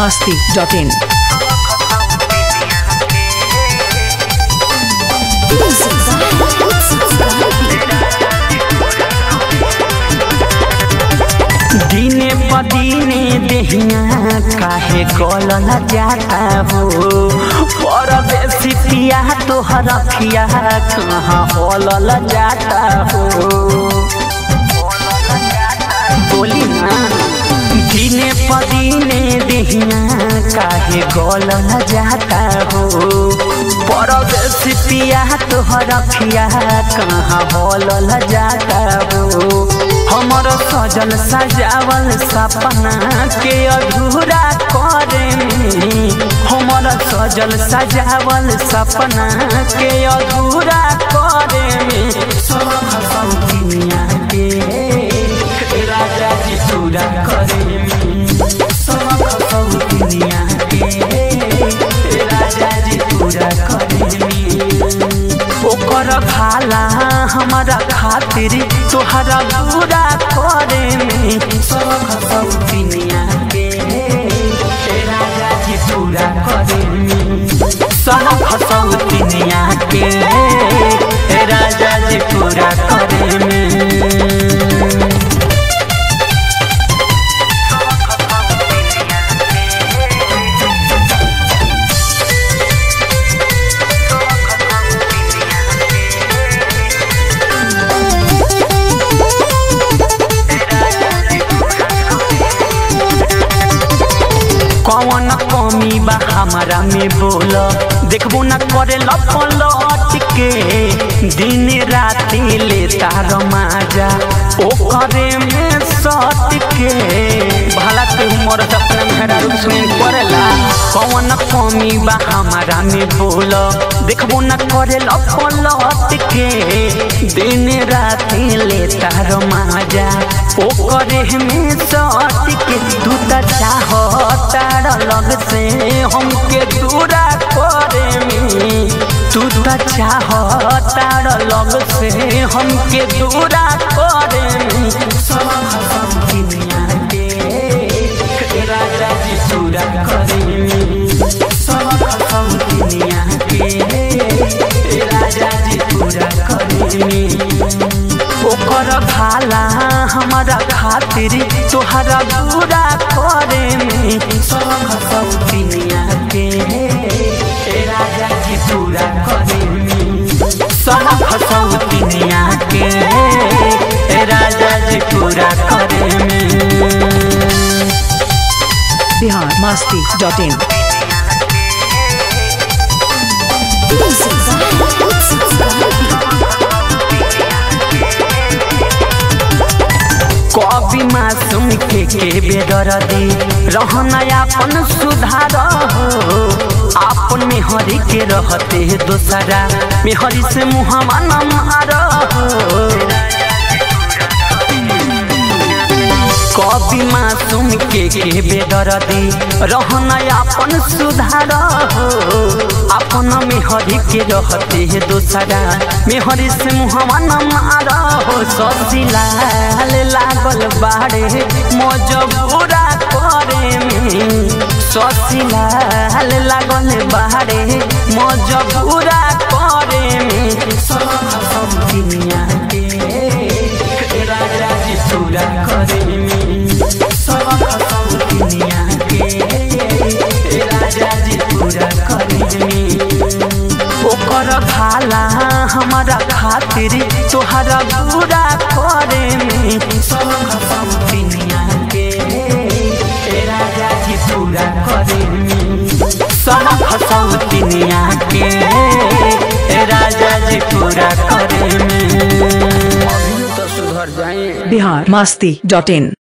biharmasti.in. दिने पदीने देहिया काहे गलल जाता हो परदेसी पिया तोहर अखिया कहाँ हलल जाता हो बोली ना दिने पदीने देहिया काहे गलल जाता हो परदेसी पिया तोहर अखिया कहाँ हलल जाता हो हमर सजल सजावल सपना के अधूरा करे में हमर सजल सजावल सपना के अधूरा करे में सब दुनिया के राजा जी पूरा करे में सब दुनिया के राजा जी पूरा करे में ओकर भाला हमारा खातिर तोहरा पूरा करे में सब दुनिया के राजा जी पूरा करे में सब दुनिया के राजा जी पूरा करे में कौन कमी बा हमारा में बोल देखबो न करे लपलट के दिन रात लेता रमाजा ओ करे में सट के भला के उमर अपने मेहरा रूप सुन करेला कौन कमी बा हमारा में बोल देखबो न करे लपलट के दिन रात लेता रमाजा ओ करे में सट के तू त चाहता लग से हमके दूरा करे में तू त चाहता लग से हमके दूरा करे में सब दुनिया के राजा जी पूरा करे में सब दुनिया के राजा जी पूरा करे में ओकर भाला हमारा खातिर तोहरा पूरा करे में सब दुनिया के राजा जी पूरा करे में सब दुनिया के राजा जी पूरा करे में biharmasti.in. कभी मासूम के बेदर्दी रहना अपन सुधार हो अपन मेहरी के रहते दोसरा मेहरी से मुहमा न मार हो कभी मासूम के बेदर्दी रहना अपन सुधार हो अपन मेहरी के रहते दोसरा मेहरी से मुहमा न मार हो ससिलाल लागल बाड़े मजबूरा करे में ससिलाल लागल बाड़े मजबूरा करे में सब दुनिया के राजा जी पूरा करे में सब दुनिया के राजा जी पूरा करे में ओकर भाला हमारा खातिर तोहरा पूरा करे में सब दुनिया के राजा जी पूरा करे में सब दुनिया के राजा जी पूरा करे में अभी तो सुधर जाए biharmasti.in.